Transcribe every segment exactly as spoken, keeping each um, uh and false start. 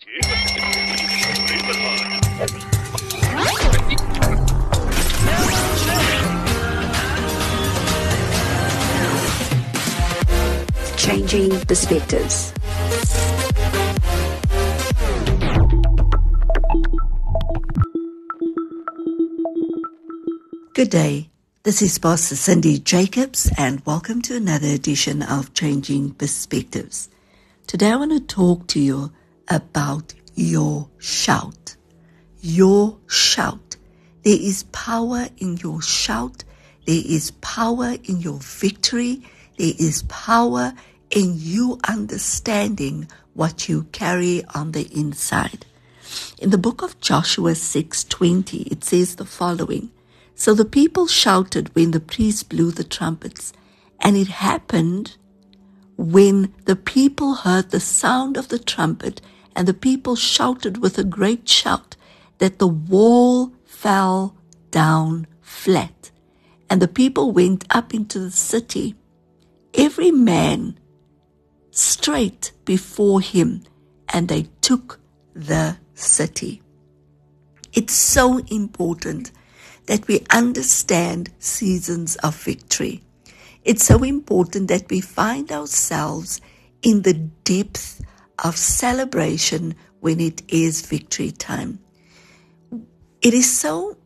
Changing Perspectives. Good day. This is Pastor Cindy Jacobs, and welcome to another edition of Changing Perspectives. Today I want to talk to you about your shout. Your shout. There is power in your shout. There is power in your victory. There is power in you understanding what you carry on the inside. In the book of Joshua six twenty, it says the following: So the people shouted when the priest blew the trumpets, and it happened when the people heard the sound of the trumpet, and the people shouted with a great shout, that the wall fell down flat, and the people went up into the city, every man straight before him, and they took the city. It's so important that we understand seasons of victory. It's so important that we find ourselves in the depth of celebration when it is victory time. It is so,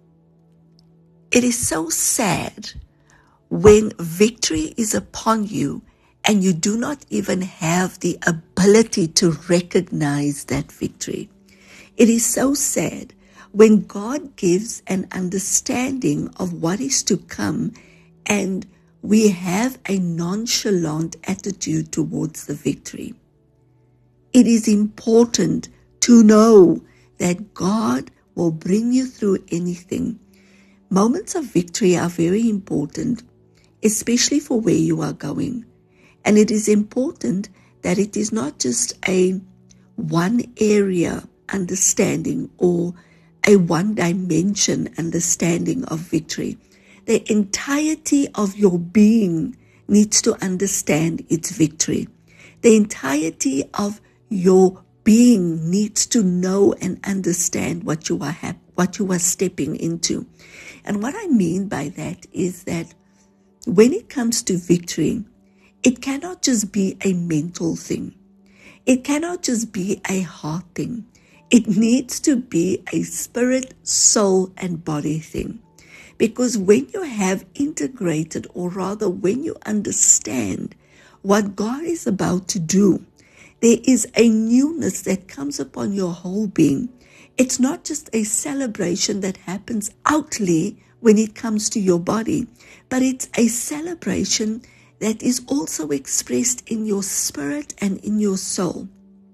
it is so sad when victory is upon you and you do not even have the ability to recognize that victory. It is so sad when God gives an understanding of what is to come and we have a nonchalant attitude towards the victory. It is important to know that God will bring you through anything. Moments of victory are very important, especially for where you are going. And it is important that it is not just a one area understanding or a one dimension understanding of victory. The entirety of your being needs to understand its victory. The entirety of your being needs to know and understand what you are hap- what you are stepping into. And what I mean by that is that when it comes to victory, it cannot just be a mental thing. It cannot just be a heart thing. It needs to be a spirit, soul, and body thing. Because when you have integrated, or rather when you understand what God is about to do, there is a newness that comes upon your whole being. It's not just a celebration that happens outwardly when it comes to your body, but it's a celebration that is also expressed in your spirit and in your soul.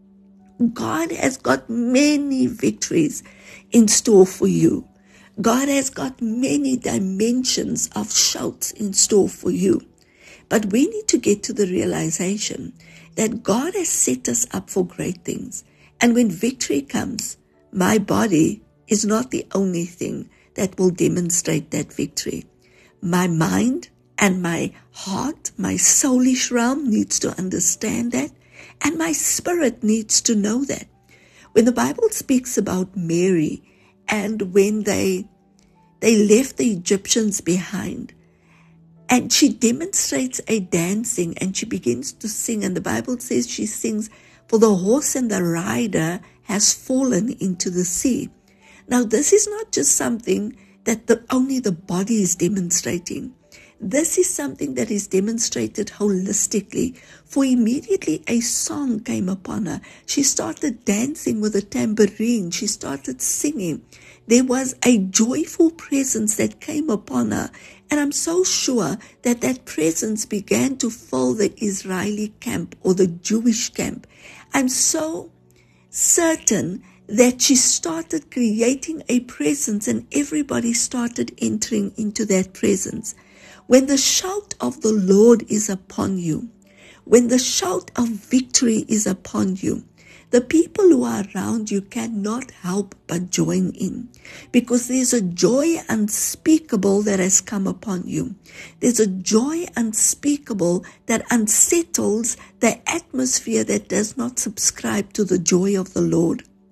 God has got many victories in store for you. God has got many dimensions of shouts in store for you. But we need to get to the realization that God has set us up for great things. And when victory comes, my body is not the only thing that will demonstrate that victory. My mind and my heart, my soulish realm needs to understand that. And my spirit needs to know that. When the Bible speaks about Mary and when they they left the Egyptians behind, and she demonstrates a dancing and she begins to sing, and the Bible says she sings, for the horse and the rider has fallen into the sea. Now this is not just something that the, only the body is demonstrating. This is something that is demonstrated holistically, for immediately a song came upon her. She started dancing with a tambourine. She started singing. There was a joyful presence that came upon her. And I'm so sure that that presence began to fill the Israeli camp or the Jewish camp. I'm so certain that she started creating a presence and everybody started entering into that presence. When the shout of the Lord is upon you, when the shout of victory is upon you, the people who are around you cannot help but join in, because there's a joy unspeakable that has come upon you. There's a joy unspeakable that unsettles the atmosphere that does not subscribe to the joy of the Lord.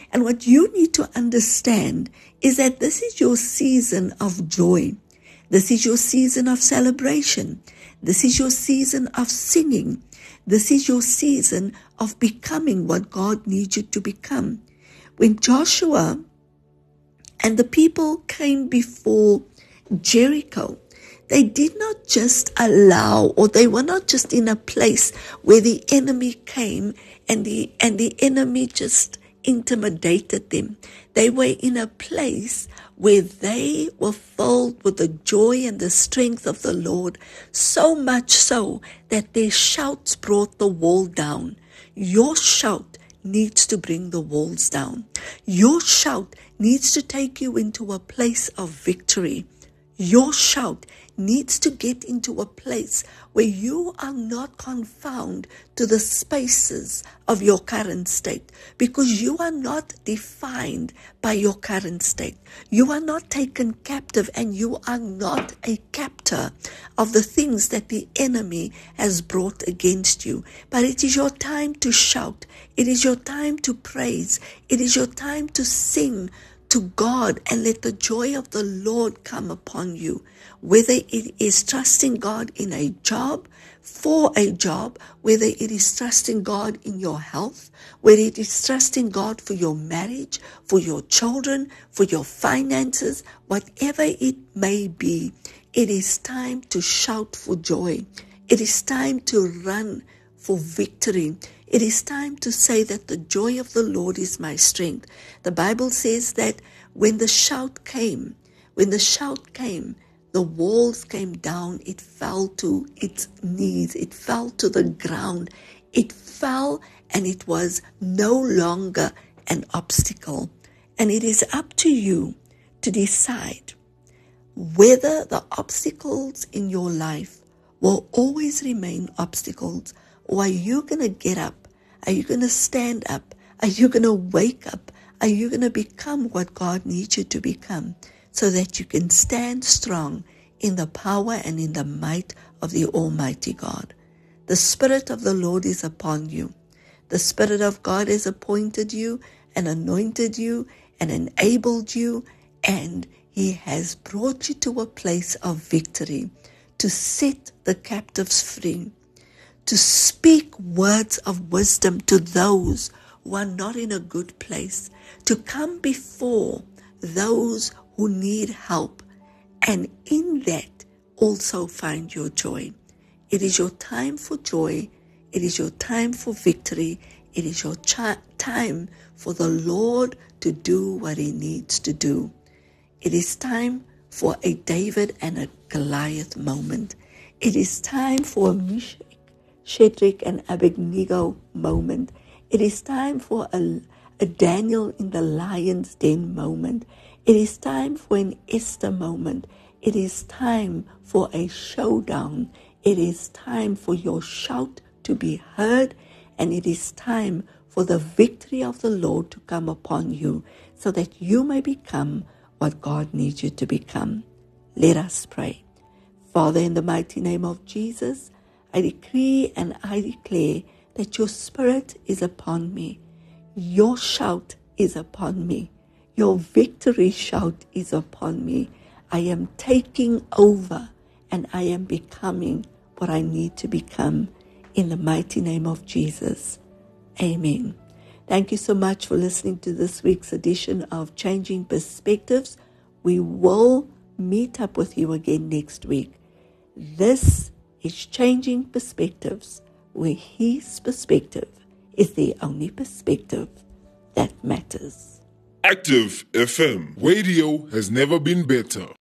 And what you need to understand is that this is your season of joy. This is your season of celebration. This is your season of singing. This is your season of becoming what God needs you to become. When Joshua and the people came before Jericho, they did not just allow, or they were not just in a place where the enemy came and the and the enemy just intimidated them. They were in a place where they were filled with the joy and the strength of the Lord, so much so that their shouts brought the wall down. Your shout needs to bring the walls down. Your shout needs to take you into a place of victory. Your shout needs to get into a place where you are not confounded to the spaces of your current state, because you are not defined by your current state. You are not taken captive, and you are not a captor of the things that the enemy has brought against you. But it is your time to shout. It is your time to praise. It is your time to sing to God and let the joy of the Lord come upon you. Whether it is trusting God in a job, for a job, whether it is trusting God in your health, whether it is trusting God for your marriage, for your children, for your finances, whatever it may be, it is time to shout for joy. It is time to run for victory. It is time to say that the joy of the Lord is my strength. The Bible says that when the shout came, when the shout came, the walls came down, it fell to its knees, it fell to the ground, it fell, and it was no longer an obstacle. And it is up to you to decide whether the obstacles in your life will always remain obstacles, or are you going to get up? Are you going to stand up? Are you going to wake up? Are you going to become what God needs you to become, so that you can stand strong in the power and in the might of the Almighty God? The Spirit of the Lord is upon you. The Spirit of God has appointed you and anointed you and enabled you, and He has brought you to a place of victory, to set the captives free, to speak words of wisdom to those who are not in a good place, to come before those who need help, and in that also find your joy. It is your time for joy. It is your time for victory. It is your ch- time for the Lord to do what He needs to do. It is time for a David and a Goliath moment. It is time for a Meshach, Shadrach and Abednego moment. It is time for a, a Daniel in the lion's den moment. It is time for an Esther moment. It is time for a showdown. It is time for your shout to be heard, and it is time for the victory of the Lord to come upon you, so that you may become what God needs you to become. Let us pray. Father, in the mighty name of Jesus, I decree and I declare that your Spirit is upon me. Your shout is upon me. Your victory shout is upon me. I am taking over, and I am becoming what I need to become, in the mighty name of Jesus. Amen. Thank you so much for listening to this week's edition of Changing Perspectives. We will meet up with you again next week. This is Changing Perspectives, where His perspective is the only perspective that matters. Active F M. Radio has never been better.